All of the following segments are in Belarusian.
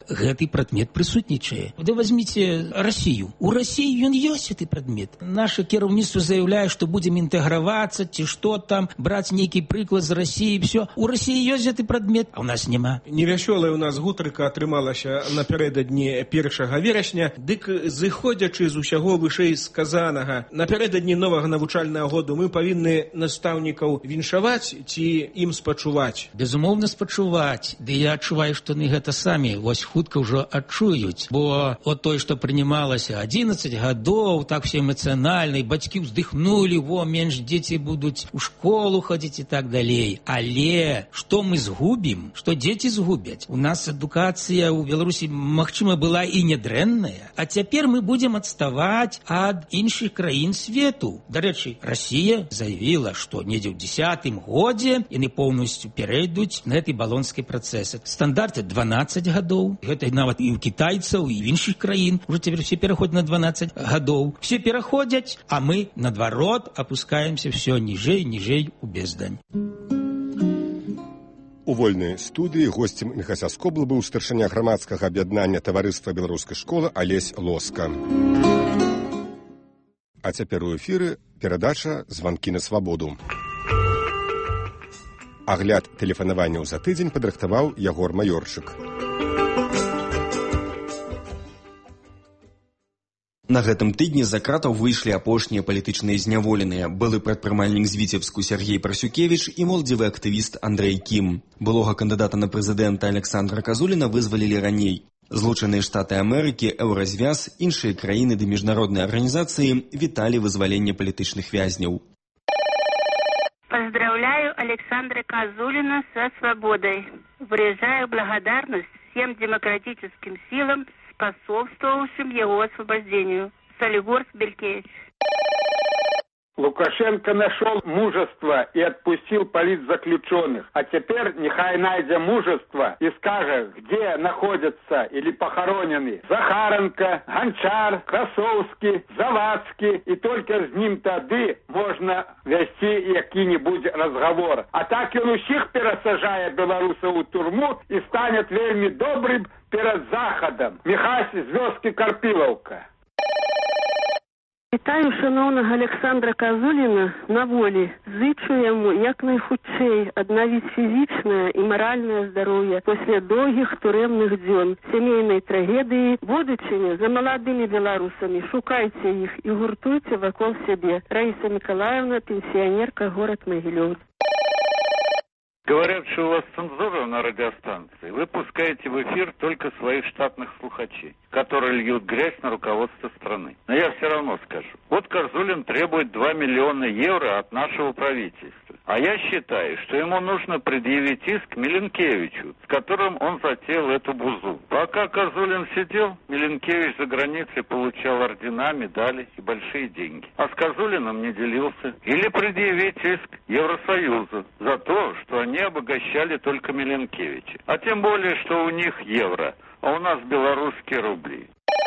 гэты прадмет прысутнічае. Вы возьмите Россию. У России ён ёсць гэты прадмет. Наше кіраўніцтва заяўляе, што будзем інтэгравацца, ці што там, браць нейкі прыклад з России, все. У России ёсць гэты прадмет, а у нас няма. Невясёлая у нас гутарка атрымалася напярэдадні 1 верасня, дык зыходзячы з усяго вышэй сказанага, напярэдадні новага навучальнага году мы павінны настаўнікаў віншаваць ці ім спачуваць? Безумоўна, спачуваць. Ды я адчуваю, што яны гэта самі вось хутка ўжо адчуюць. Бо от той, што прынималася 11 гадоў, так все эмацыянальна, і бацькі ўздыхнулі, во, менш дзеці будуць у школу хадзіць і так далей. Але што мы згубім? Што дзеці згубяць? У нас адукацыя ў Беларусі, магчыма, была і нядрэнная, а цяпер мы будзем адставаць ад іншых краін свету. Дарэчы, Россия заявила, што недзе ў 10-м годзе яны поўнасцю перейдуць на гэты балонскі працэс. Стандарт 12 гадоў. Гэта нават і ў кітайцаў, і ў іншых краін. Уже цяпер все пераходзяць на 12 гадоў. Все пераходзяць, а мы, наадварот, опускаемся все ніжэй, ніжэй у бездань. У вольнай студыі госцем Міхася Скобла быў старшыня грамадскага аб'яднання таварыства беларускай школы Алесь Лоска. А цяпер у эфіры перадача «Званкі на свабоду». Агляд тэлефанаванняў за тыдзень падрыхтаваў Ягор Маёрчык. На гэтым тыдні з-за кратаў выйшлі апошнія палітычныя зняволеныя. Былы прадпрымальнік з Віцебску Сергей Парсюкевіч і моладзевы актывіст Андрэй Кім. Былога кандыдата на прэзідэнта Александра Казуліна вызвалілі раней. Злучаныя Штаты Амерыкі, Еўразвяз, іншыя краіны ды міжнародныя арганізацыі віталі вызваленне палітычных вязняў. Поздравляю Александра Казулина со свободой. Выражаю благодарность всем демократическим силам, способствовавшим его освобождению. Солигорск, Белькевич. Лукашенко нашел мужество и отпустил политзаключенных. А теперь нехай найдет мужество и скажет, где находятся или похоронены Захаренко, Гончар, Красовский, Завадский. И только с ним тады можно вести какой-нибудь разговор. А так он усіх пересажает белорусов в тюрьму и станет вельми добрым перед Заходом. Михась з вёски Карпиловка. Вітаю шановного Александра Казуліна на волі. Зичу йому якнайхутчэй аднавіць фізічнае і маральнае здароўе пасля доўгіх турэмных дзён, сямейнай трагедыі, будучыні за маладымі беларусамі. Шукайце іх і гуртуйце вакол сябе. Раиса Николаевна, пенсионерка, город Могилев. Говорят, что у вас цензура на радиостанции. Вы пускаете в эфир только своих штатных слухачей, которые льют грязь на руководство страны. Но я все равно скажу. Вот Казулин требует 2 миллиона евро от нашего правительства. А я считаю, что ему нужно предъявить иск Миленкевичу, с которым он затеял эту бузу. Пока Казулин сидел, Миленкевич за границей получал ордена, медали и большие деньги. А с Казулиным не делился. Или предъявить иск Евросоюзу за то, что они обогащали только Миленкевича. А тем более, что у них евро, а у нас белорусские рубли.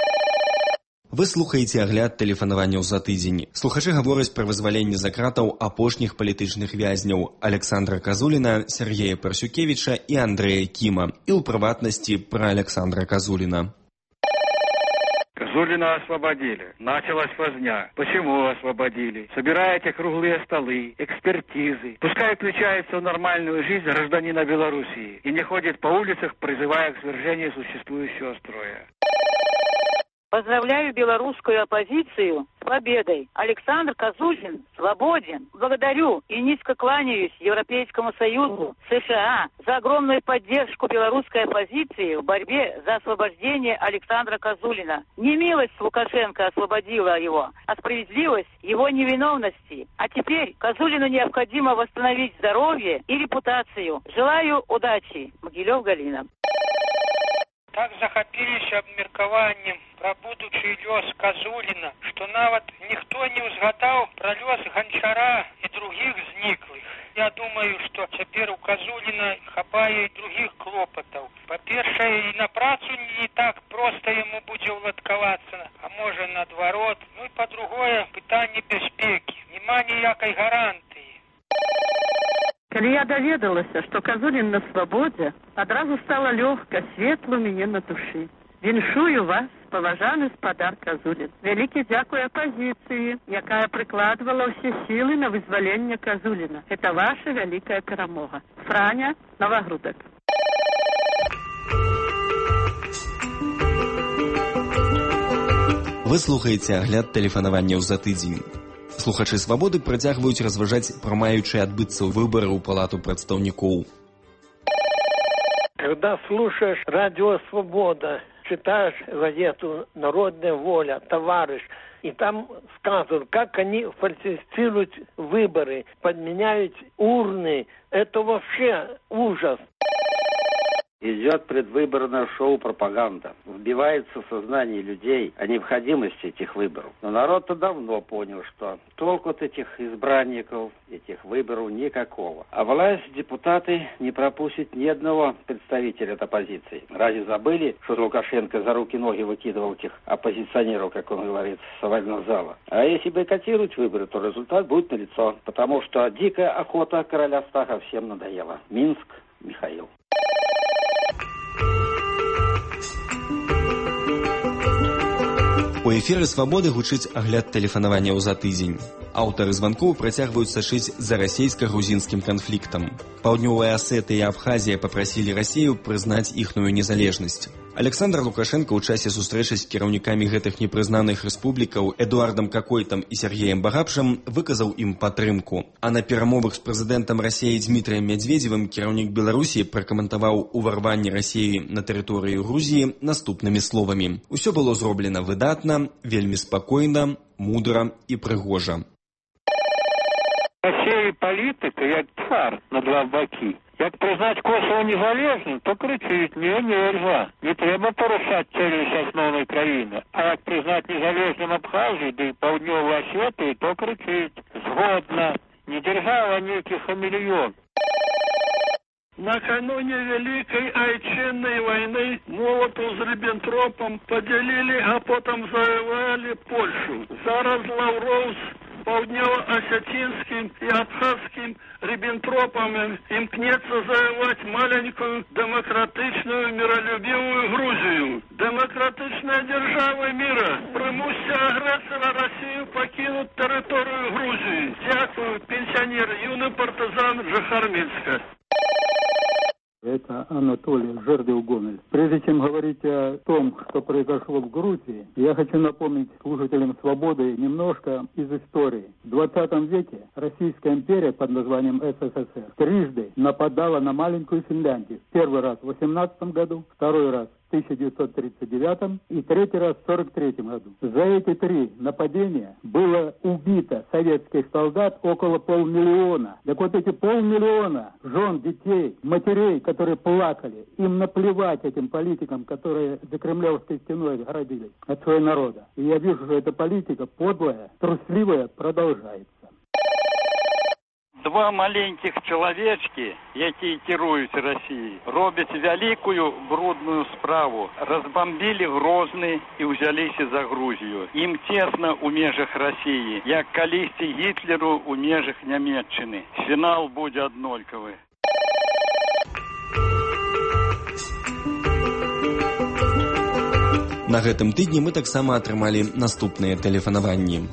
Вы слухаеце агляд тэлефанаванняў за тыдзень. Слухачы гавораць пра вызваленне за кратаў апошніх палітычных вязняў Александра Казуліна, Сергея Парсюкевіча і Андрэя Кіма. І ў прыватнасці пра Александра Казуліна. Казулина освободили. Началась возня. Почему освободили? Собираете круглые столы, экспертизы. Пускай включается в нормальную жизнь гражданина Белоруссии и не ходит по улицах, призывая к свержению существующего строя. Поздравляю белорусскую оппозицию с победой. Александр Казулин свободен. Благодарю и низко кланяюсь Европейскому Союзу, США за огромную поддержку белорусской оппозиции в борьбе за освобождение Александра Казулина. Не милость Лукашенко освободила его, а справедливость его невиновности. А теперь Казулину необходимо восстановить здоровье и репутацию. Желаю удачи. Могилев, Галина. Так захапіліся абмеркаваннем пра будучы лёс Казуліна, што нават ніхто не ўзгадаў пра лёс Гончара і другіх зніклых. Я думаю, што цяпер у Казуліна хапае і другіх клопатаў. Па-першае, і на працу не так проста яму будзе ўладкавацца, а можа наадварот. Ну і па-другое, пытанне бяспекі. Нема ніякай гарантыі. Калі я даведалася, што Казулін на свабодзе, адразу стала лёгка, светла мяне на душы. Віншую вас, паважаны спадар Казулін. Вялікі дзякуй апазіцыі, якая прыкладвала ўсе сілы на вызваленне Казуліна. Это ваша вялікая перамога. Франя, Новогрудок. Вы слухаеце агляд тэлефанаванняў за тыдзень. Слухачы «Свабоды» працягваюць разважаць пра маючыя адбыцца выбары ў Палату прадстаўнікоў. Когда слушаешь радио «Свобода», читаешь газету «Народная воля», «Товарищ», и там сказано, как они фальсифицируют выборы, подменяют урны. Это вообще ужас. Идет предвыборное шоу пропаганда. Вбивается в сознание людей о необходимости этих выборов. Но народ-то давно понял, что толку от этих избранников, этих выборов никакого. А власть, депутаты не пропустят ни одного представителя от оппозиции. Разве забыли, что Лукашенко за руки-ноги выкидывал этих оппозиционеров, как он говорит, с овального зала? А если бойкотировать выборы, то результат будет налицо. Потому что дикая охота короля Стаха всем надоела. Минск, Михаил. У эфіры «Свабоды» гучыць агляд тэлефанаванняў за тыдзень. Аўтары званкоў працягваюць сачыць за расейска-грузінскім канфліктам. Паўднёвая Асетыя і Абхазія папрасілі Расію прызнаць іхную незалежнасць. Александр Лукашенко ў часе сустрэчы з кіраўнікамі гэтых непрызнаных рэспублікаў Эдуардам Какойтам і Сергеем Багапшам выказаў ім падтрымку. А на перамовах з прэзідэнтам Расіі Дмітрыем Мядзведзевым кіраўнік Беларусі пракаментаваў уварванне Расіі на тэрыторыю Грузіі наступнымі словамі. Усё было зроблена выдатна, вельмі спакойна, мудра і прыгожа. Расія палітыка як цар на два бакі. Як признать Косово незалежным, то кричит: не, нельзя, не треба порушать целостность основной краины. А як признать незалежным Абхазию, да и Паўднёвую Осетию, то кричит: згодна, не держава неких хамелеон. Накануне Великой Айчинной войны Молотов с Риббентропом поделили, а потом завоевали Польшу. Зараз Лавров с Паўднёва-Осетинским и Абхазским Риббентропом имкнется завоевать маленькую демократичную миролюбивую Грузию. Демократичные державы мира примусят агрессора Россию покинуть территорию Грузии. Дякую, пенсионер, юный партизан Жахарминска. Это Анатолий Жердев-Гомель. Прежде чем говорить о том, что произошло в Грузии, я хочу напомнить слушателям «Свободы» немножко из истории. В 20 веке Российская империя под названием СССР трижды нападала на маленькую Финляндию. Первый раз в 18 году, второй раз в 1939 и третий раз в 1943 году. За эти три нападения было убито советских солдат около 500 000. Так вот эти 500 000 жен, детей, матерей, которые плакали, им наплевать этим политикам, которые за Кремлевской стеной отгородились от своего народа. И я вижу, что эта политика подлая, трусливая продолжается. Два маленьких чалавечкі, якія кіруюць Расіяй, робяць вялікую брудную справу. Разбомбілі Грозны і ўзяліся за Грузію. Ім цесна ў межах Расіі, як калісьці Гітлеру ў межах Нямецчыны. Фінал будзе аднолькавы. На гэтым тыдні мы таксама атрымалі наступныя тэлефанаванні.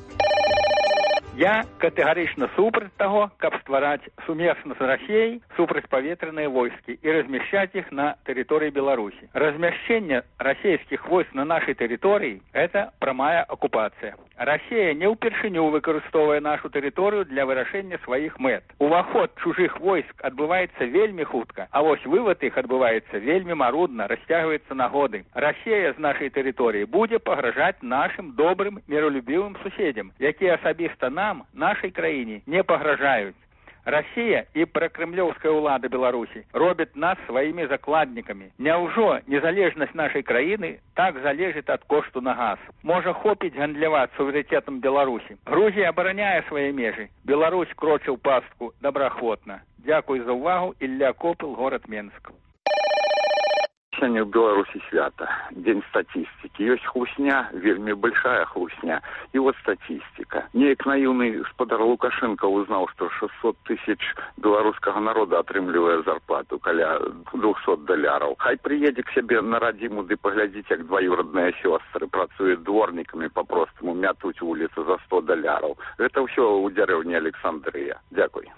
Я катэгарычна супраць таго, каб ствараць сумесна з Расіяй супрацьпаветраныя войскі і размяшчаць іх на тэрыторыі Беларусі. Размяшчэнне расійскіх войск на нашай тэрыторыі – это прамая акупацыя. Расія не ўпершыню выкарыстоўвае нашу тэрыторыю для вырашэння сваіх мэт. Уваход чужых войск адбываецца вельмі хутка, а вось вывад іх адбываецца вельмі марудна, расцягваецца на годы. Расія з нашай тэрыторыі будзе пагражаць нашым добрым міралюбівым суседзям, якія асабіста нашай краіне не пагражаюць. Расія і пракрэмлёўская ўлада Беларусі робяць нас сваімі закладнікамі. Няўжо незалежнасць нашай краіны так залежыць ад кошту на газ? Можа, хопіць гандляваць суверэнітэтам Беларусі? Грузія абараняе свае межы. Беларусь крочыў пастку добраахвотна. Дзякуй за ўвагу. Ілля Копыл, горад Менск. Сёння в Беларуси свято, день статистики. Есть хлусня, вельми большая хлусня. И вот статистика. Неяк наивный господар Лукашенко узнал, что 600 тысяч белорусского народа отрымливает зарплату, каля $200. Хай приедет к себе на родиму, да поглядите, как двоюродные сестры працуют дворниками, по-простому мятуть улицы за $100. Это все у деревни Александрия. Дякую.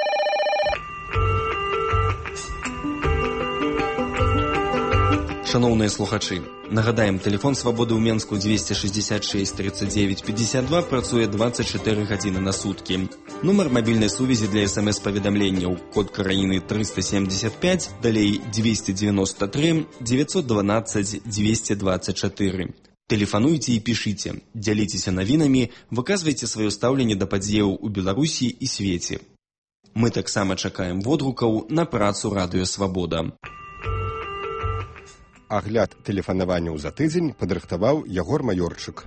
Шановныя слухачы, нагадаем, тэлефон свабоды ў Менску 266 39 52 працуе 24 гадзіны на суткі. Нумар мабільнай сувязі для СМС-паведамленняў, код краіны 375, далей 293 912 224. Тэлефануйце і пішыце, дзяліцеся навінамі, выказвайце сваё стаўленне да падзеяў у Беларусі і свеце. Мы таксама чакаем водгукаў на працу Радыё Свабода. Агляд тэлефанаванняў за тыдзень падрыхтаваў Ягор Маёрчык.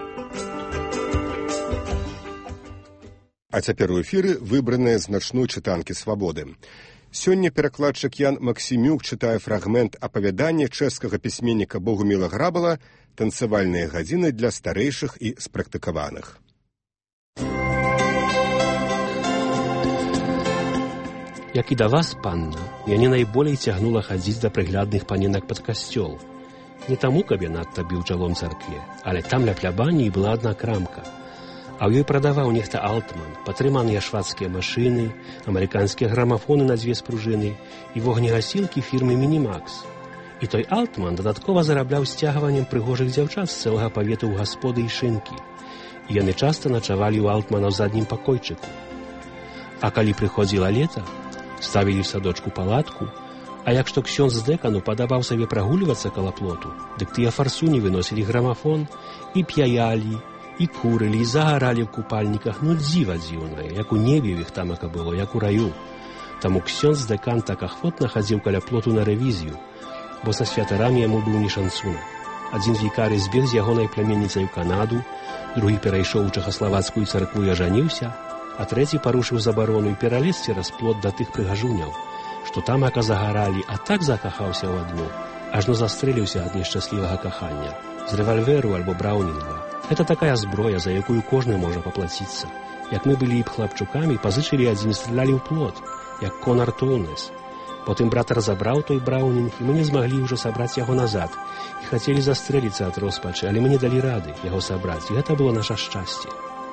А цяпер у эфіры выбраныя з начной чытанкі «Свабоды». Сёння перакладчык Ян Максімюк чытае фрагмент апавядання чэшскага пісьменніка Богуміла Грабала «Танцавальныя гадзіны для старэйшых і спрактыкаваных». Як і да вас, панна, мяне найболей цягнула хадзіць да прыглядных паненак пад касцёл. Не таму, каб я надта біў чалом царкве, але там ля плябаніі была адна крамка. А ў ёй прадаваў нехта Алтман, патрыманыя швадскія машыны, амерыканскія грамафоны на 2 спружыны і вогнегасілкі фірмы «Мінімакс». І той Алтман дадаткова зарабляў сцягваннем прыгожых дзяўчат з цэлага павету ў гасподы і шынкі. І яны часта начавалі ў Алтмана ў заднім пакойчыку. А калі прыходзіла лета, ставілі в садочку палатку, а як што ксёндз дэкану падабаў сабе прагульвацца каля плоту, дык тыя фарсуні выносілі грамафон і п'яялі, і курылі, і загаралі ў купальніках, ну дзіва дзіўнае, як у небе ў іх тамака было, як у раю. Таму ксёндз дэкан так ахвотна хадзіў каля плоту на рэвізію, бо са святарамі яму быў не шанцуна. Адзін вікарый збег з ягонай пляменніцай у Канаду, другі перайшоў у чэхаславацкую царкву і ажаніўся, а трэці парушыў забарону і пералез цераз плот да тых прыгажуняў, што тамака загаралі, а так закахаўся ў адну, ажно застрэліўся ад нешчаслівага кахання. З рэвальверу альбо браўнінга. Гэта такая зброя, за якую кожны можа паплаціцца. Як мы былі б хлапчукамі, пазычылі адзін і стралялі ў плот, як Конар Тоўнес. Потым брат разабраў той браўнінг, і мы не змаглі ўжо сабраць яго назад. І хацелі застрэліцца ад роспачы, але мы не далі рады яго сабраць, і гэта было наша шчасце.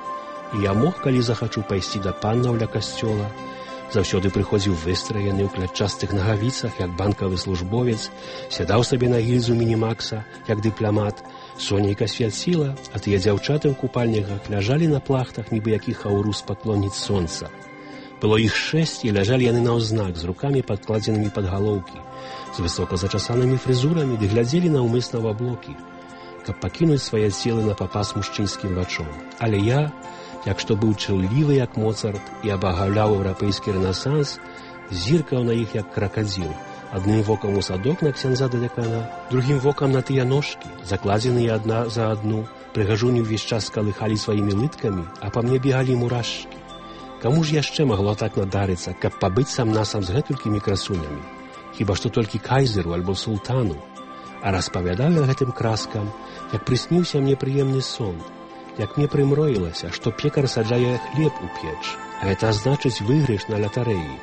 І я мог, калі захачу, пайсці да паннаў ля касцёла. Заўсёды прыходзіў выстраены ў клятчастых нагавіцах, як банкавы службовец, сядаў сабе на гільзу Мінімакса, як дыпламат, сонейка свяціла, а тыя дзяўчаты ў купальніках ляжалі на плахтах, нібы які хаурус паклоніць сонца. Было іх 6, і ляжалі яны наўзнак, з рукамі падкладзенымі пад галоўкі, з высока зачасанымі фрызурамі, ды глядзелі наўмысна ў аблокі, каб пакінуць свае целы на папас мужчынскім вачом. Але я, як што быў чуллівы, як Моцарт, і абагаўляў еўрапейскі рэнесанс, зіркаў на іх, як кракадзіл, адным вокам у садок на ксяндза дэкана, другім вокам на тыя ножкі, закладзеныя адна за адну, прыгажуні ўвесь час калыхалі сваімі лыткамі, а па мне бегалі мурашкі. Каму ж яшчэ магло так надарыцца, каб пабыць сам-насам з гэтулькімі красунямі? Хіба што толькі кайзеру альбо султану. А распавядаў я гэтым краскам, як прысніўся мне прыемны сон, як мне прымроілася, што пекар саджае хлеб у печ, а гэта значыць выйгрыш на латарэі.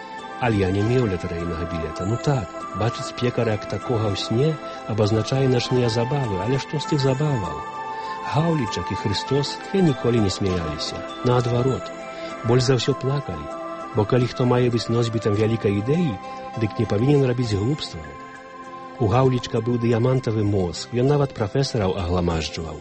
Але я не меў латарэйнага білета. Ну так, бачыць пекара як такога ў сне абазначае начныя забавы, але што з тых забаваў? Гаўлічак і Христос тыя ніколі не смяяліся. Наадварот, больш за ўсё плакалі, бо калі хто мае быць носьбітам вялікай ідэі, дык не павінен рабіць глупстваў. У Гаўлічка быў дыямантавы мозг, ён нават прафесараў агламажджваў.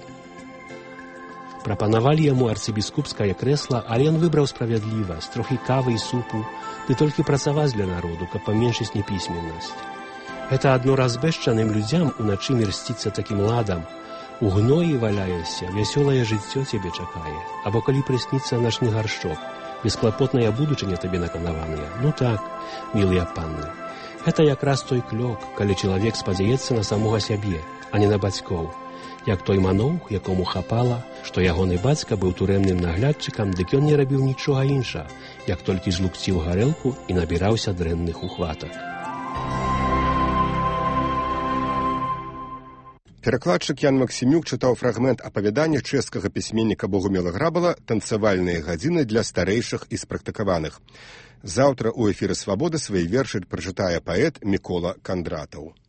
Прапанавалі яму арцыбіскупскае крэсла, але ён выбраў справядлівасць, трохі кавы і супу, ды толькі працаваць для народу, каб паменшыць непісьменнасць. Гэта адно разбэшчаным людзям уначы мерсціцца такім ладам. У гноі валяешся, вясёлае жыццё цябе чакае, або калі прысніцца начны гаршчок, бесклапотная будучыня табе наканаваная. Ну так, мілыя панны, гэта якраз той клёк, калі чалавек спадзяецца на самога сябе, а не на бацькоў. Як той маноўх, якому хапала, што ягоны бацька быў турэмным наглядчыкам, дык ён не рабіў нічога інша, як толькі злукціў гарэлку і набіраўся дрэнных ухватак. Перакладчык Ян Максімюк чытаў фрагмент апавядання чэшскага пісьменніка Богуміла Грабала «Танцавальныя гадзіны для старэйшых і спрактыкаваных». Заўтра ў эфіры «Свабоды» свае вершы прачытае паэт Мікола Кандратаў.